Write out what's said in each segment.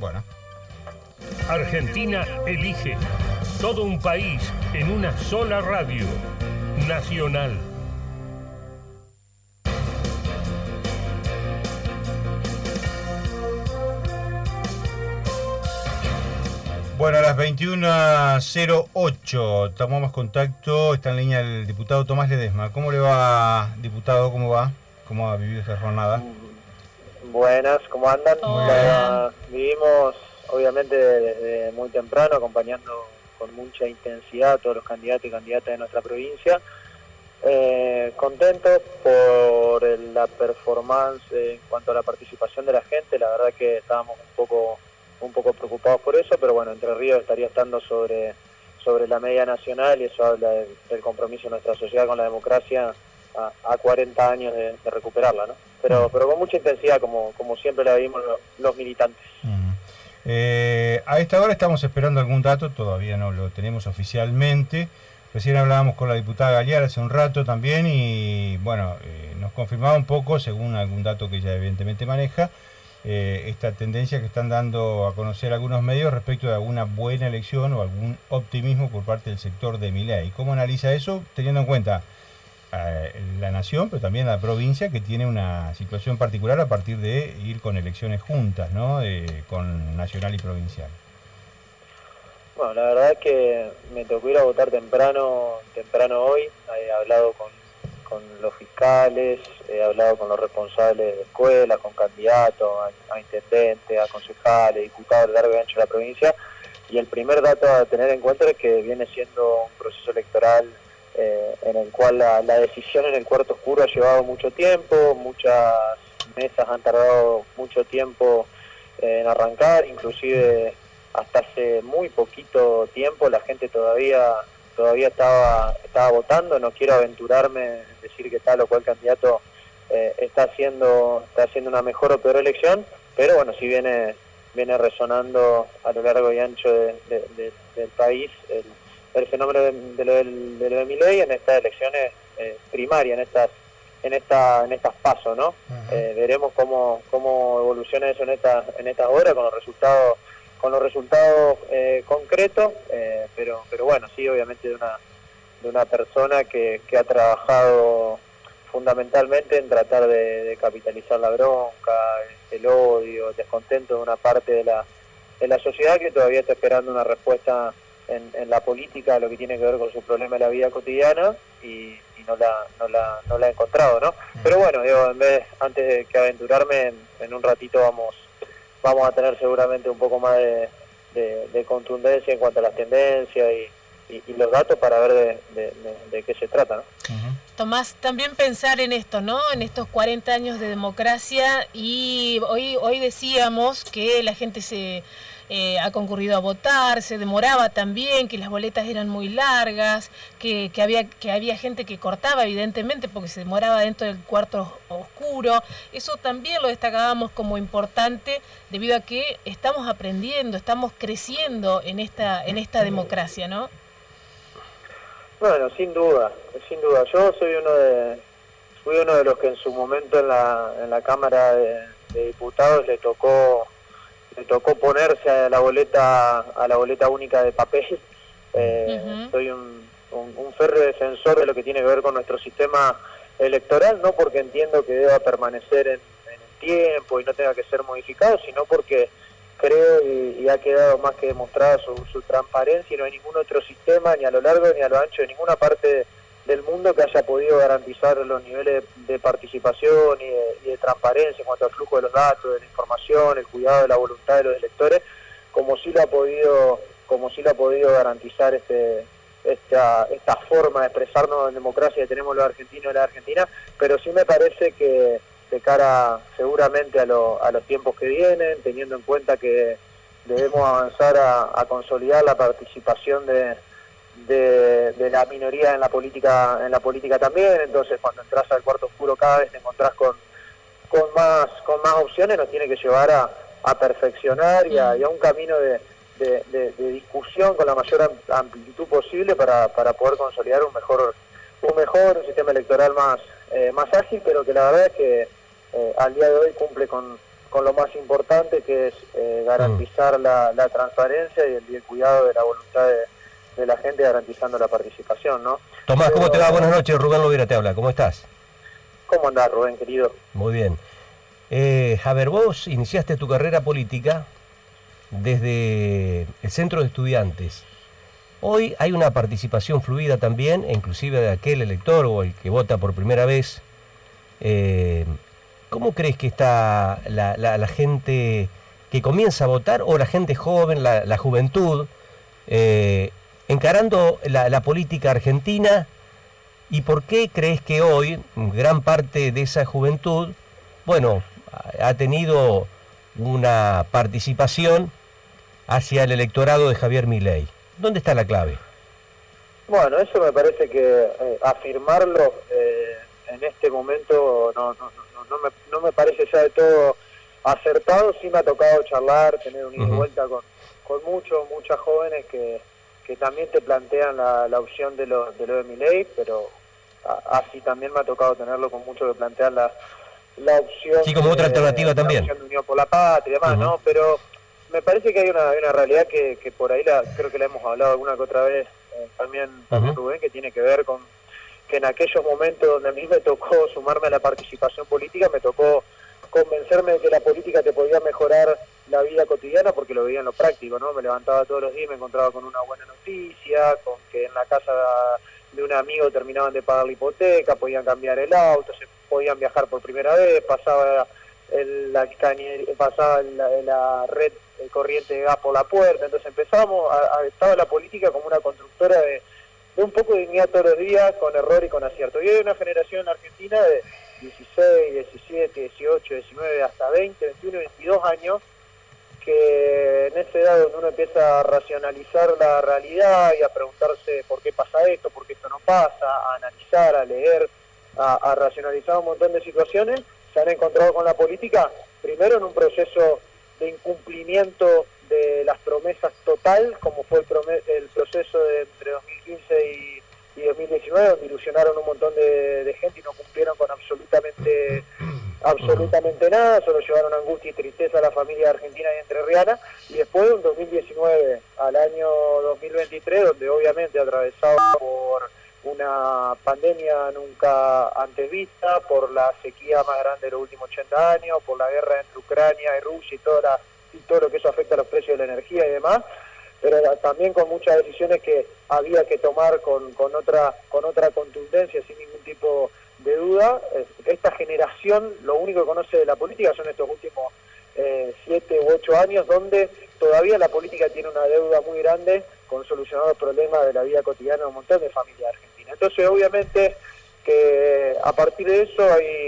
Bueno. Argentina elige. Todo un país en una sola radio. Nacional. Bueno, a las 21:08 tomamos contacto. Está en línea el diputado Tomás Ledesma. ¿Cómo le va, diputado? ¿Cómo va? ¿Cómo ha vivido esta jornada? Buenas, ¿cómo andan? Vivimos, obviamente, desde muy temprano, acompañando con mucha intensidad a todos los candidatos y candidatas de nuestra provincia. Contentos por la performance en cuanto a la participación de la gente. La verdad que estábamos un poco preocupados por eso, pero bueno, Entre Ríos estaría estando sobre la media nacional, y eso habla del compromiso de nuestra sociedad con la democracia a 40 años de recuperarla, ¿no? Pero con mucha intensidad, como siempre la vimos los militantes. A esta hora estamos esperando algún dato, todavía no lo tenemos oficialmente. Recién hablábamos con la diputada Galear hace un rato también y bueno, nos confirmaba un poco, según algún dato que ella evidentemente maneja, esta tendencia que están dando a conocer algunos medios respecto de alguna buena elección o algún optimismo por parte del sector de Milei. ¿Cómo analiza eso, teniendo en cuenta la nación, pero también la provincia, que tiene una situación particular a partir de ir con elecciones juntas, ¿no? Con nacional y provincial? Bueno, la verdad es que me tocó ir a votar temprano hoy. He hablado con los fiscales, he hablado con los responsables de escuelas, con candidatos, a intendentes, a concejales, diputados a lo largo y ancho de la provincia, y el primer dato a tener en cuenta es que viene siendo un proceso electoral en el cual la decisión en el cuarto oscuro ha llevado mucho tiempo, muchas mesas han tardado mucho tiempo en arrancar, inclusive hasta hace muy poquito tiempo la gente todavía estaba votando. No quiero aventurarme en decir que tal o cual candidato está haciendo una mejor o peor elección, pero bueno, sí viene resonando a lo largo y ancho del país el fenómeno de lo de Milei en estas elecciones primarias, en estas PASO, ¿no? Veremos cómo evoluciona eso en estas horas con los resultados concretos, pero bueno, sí, obviamente de una persona que ha trabajado fundamentalmente en tratar de capitalizar la bronca, el odio, el descontento de una parte de la sociedad que todavía está esperando una respuesta en la política, lo que tiene que ver con su problema de la vida cotidiana, y no la ha encontrado, ¿no? Pero bueno, antes de que aventurarme, en un ratito vamos a tener seguramente un poco más de contundencia en cuanto a las tendencias y los datos para ver de qué se trata, ¿no? Tomás, también pensar en esto, ¿no? En estos 40 años de democracia, y hoy decíamos que la gente ha concurrido a votar, se demoraba también, que las boletas eran muy largas, que había gente que cortaba evidentemente porque se demoraba dentro del cuarto oscuro. Eso también lo destacábamos como importante debido a que estamos aprendiendo, estamos creciendo en esta democracia, ¿no? Bueno, sin duda. Yo soy uno de los que en su momento en la Cámara de Diputados le tocó ponerse a la boleta única de papel. Soy un férreo defensor de lo que tiene que ver con nuestro sistema electoral, no porque entiendo que deba permanecer en el tiempo y no tenga que ser modificado, sino porque creo y ha quedado más que demostrada su transparencia, y no hay ningún otro sistema, ni a lo largo ni a lo ancho de ninguna parte del mundo, que haya podido garantizar los niveles de participación y de transparencia en cuanto al flujo de los datos, de la información, el cuidado de la voluntad de los electores, como sí lo ha podido garantizar esta forma de expresarnos en democracia que tenemos los argentinos y las argentinas. Pero sí me parece que de cara seguramente a los tiempos que vienen, teniendo en cuenta que debemos avanzar a consolidar la participación de la minoría en la política también. Entonces, cuando entras al cuarto oscuro, cada vez te encontrás con más opciones. Nos tiene que llevar a perfeccionar y a un camino de discusión con la mayor amplitud posible para poder consolidar un mejor sistema electoral más ágil, pero que la verdad es que al día de hoy cumple con con lo más importante, que es garantizar la transparencia y el cuidado de la voluntad de la gente, garantizando la participación, ¿no? Tomás, ¿cómo te va? Buenas noches, Rubén Lovera te habla, ¿cómo estás? ¿Cómo andás, Rubén, querido? Muy bien. A ver, vos iniciaste tu carrera política desde el Centro de Estudiantes. Hoy hay una participación fluida también, inclusive de aquel elector o el que vota por primera vez. ¿Cómo crees que está la gente que comienza a votar o la gente joven, la juventud, encarando la política argentina? ¿Y por qué crees que hoy gran parte de esa juventud, bueno, ha tenido una participación hacia el electorado de Javier Milei? ¿Dónde está la clave? Bueno, eso me parece que afirmarlo en este momento no me parece ya de todo acertado. Sí me ha tocado charlar, tener un ida y vuelta con muchas jóvenes que también te plantean la opción de lo de Milei, pero así también me ha tocado tenerlo con muchos que plantean la opción. Sí, como otra alternativa también. La opción de Unión por la Patria y demás, ¿no? Pero me parece que hay una realidad que por ahí creo que la hemos hablado alguna que otra vez también Rubén, que tiene que ver con que en aquellos momentos donde a mí me tocó sumarme a la participación política, me tocó convencerme de que la política te podía mejorar la vida cotidiana, porque lo veía en lo práctico, ¿no? Me levantaba todos los días, me encontraba con una buena noticia, con que en la casa de un amigo terminaban de pagar la hipoteca, podían cambiar el auto, se podían viajar por primera vez, pasaba la red corriente de gas por la puerta. Entonces estaba la política como una constructora de un poco de dignidad todos los días, con error y con acierto. Y hoy hay una generación en Argentina de 16, 17, 18, 19, hasta 20, 21, 22 años, que en esa edad donde uno empieza a racionalizar la realidad y a preguntarse por qué pasa esto, por qué esto no pasa, a analizar, a leer, a racionalizar un montón de situaciones, se han encontrado con la política, primero en un proceso de incumplimiento de las promesas total, como fue el proceso de entre 2015 y 2019, donde ilusionaron un montón de gente y no cumplieron con absolutamente nada, solo llevaron angustia y tristeza a la familia argentina y entrerriana, y después de un 2019 al año 2023, donde obviamente atravesado por una pandemia nunca antes vista, por la sequía más grande de los últimos 80 años, por la guerra entre Ucrania y Rusia y todo lo que eso afecta a los precios de la energía y demás, pero también con muchas decisiones que había que tomar con otra contundencia, sin ningún tipo de duda. Esta generación lo único que conoce de la política son estos últimos 7 u 8 años, donde todavía la política tiene una deuda muy grande con solucionar los problemas de la vida cotidiana de un montón de familias argentinas. Entonces, obviamente, que a partir de eso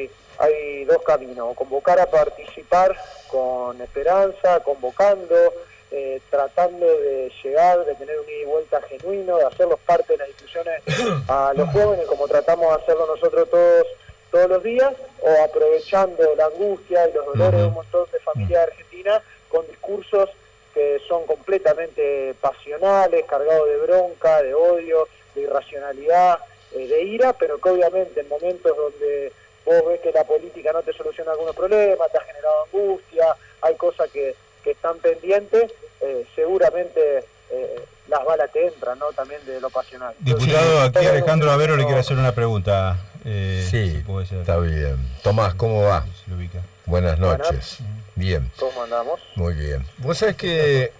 hay dos caminos: convocar a participar con esperanza, convocando, tratando de llegar, de tener un ida y vuelta genuino, de hacerlos parte de las discusiones a los jóvenes, como tratamos de hacerlo nosotros todos los días, o aprovechando la angustia y los dolores de un montón de familias argentinas con discursos que son completamente pasionales, cargados de bronca, de odio, de irracionalidad, de ira, pero que obviamente en momentos donde vos ves que la política no te soluciona algunos problemas, te ha generado angustia, hay cosas que están pendientes, seguramente las balas te entran, ¿no? También de lo pasional. Diputado, aquí Alejandro Avero le quiere hacer una pregunta. Sí, está bien. Tomás, ¿cómo va? Se lo ubica. Buenas noches. Bien. ¿Cómo andamos? Muy bien. Vos sabés que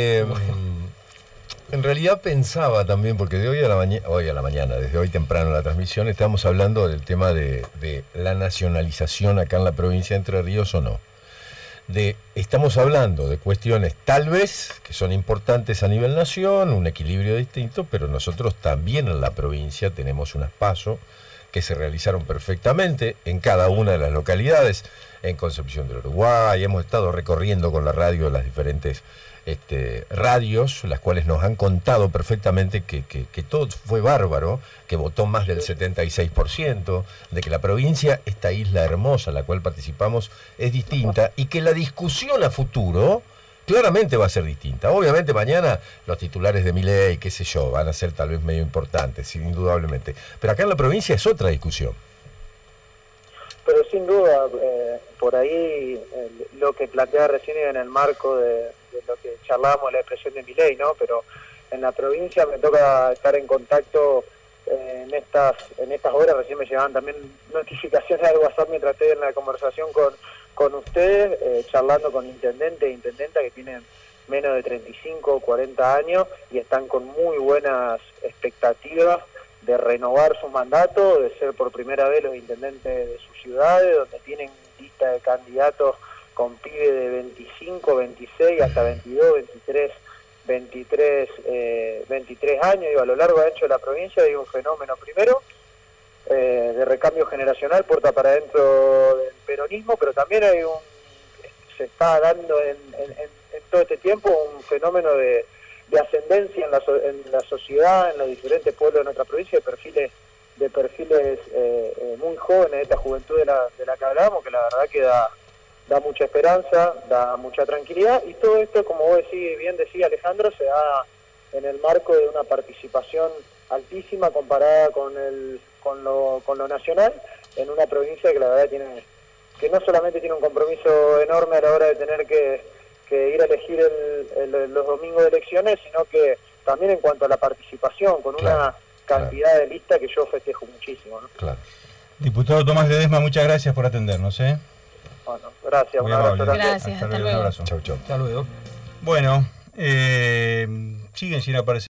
en realidad pensaba también, porque de hoy a la mañana, desde hoy temprano en la transmisión, estamos hablando del tema de la nacionalización acá en la provincia de Entre Ríos o no. Estamos hablando de cuestiones tal vez que son importantes a nivel nación, un equilibrio distinto, pero nosotros también en la provincia tenemos unas PASO que se realizaron perfectamente en cada una de las localidades, en Concepción del Uruguay. Hemos estado recorriendo con la radio las diferentes radios, las cuales nos han contado perfectamente que todo fue bárbaro, que votó más del 76%, de que la provincia, esta isla hermosa en la cual participamos, es distinta, y que la discusión a futuro claramente va a ser distinta. Obviamente mañana los titulares de Milei, qué sé yo, van a ser tal vez medio importantes, indudablemente, pero acá en la provincia es otra discusión. pero sin duda, por ahí lo que plantea recién en el marco de lo que charlábamos, la expresión de Milei, ¿no? Pero en la provincia me toca estar en contacto en estas horas. Recién me llegaban también notificaciones al WhatsApp mientras estoy en la conversación con ustedes, charlando con intendentes e intendentas que tienen menos de 35 o 40 años y están con muy buenas expectativas de renovar su mandato, de ser por primera vez los intendentes de sus ciudades, donde tienen lista de candidatos con pibes de 25, 26, hasta 22, 23 años. Y a lo largo de hecho de la provincia hay un fenómeno primero de recambio generacional, puerta para adentro del peronismo, pero también se está dando en todo este tiempo un fenómeno de ascendencia en la sociedad, en los diferentes pueblos de nuestra provincia, de perfiles muy jóvenes, de esta juventud de la que hablamos, que la verdad que da mucha esperanza, da mucha tranquilidad, y todo esto, como vos bien decía Alejandro, se da en el marco de una participación altísima comparada con lo nacional, en una provincia que la verdad que no solamente tiene un compromiso enorme a la hora de tener que ir a elegir los domingos de elecciones, sino que también en cuanto a la participación, con una cantidad de listas que yo festejo muchísimo, ¿no? Claro. Diputado Tomás Ledesma, muchas gracias por atendernos. Bueno, gracias. Muy un abrazo. amable. Gracias, hasta luego. Un abrazo. Chau, chau. Hasta luego. Bueno, siguen sin aparecer.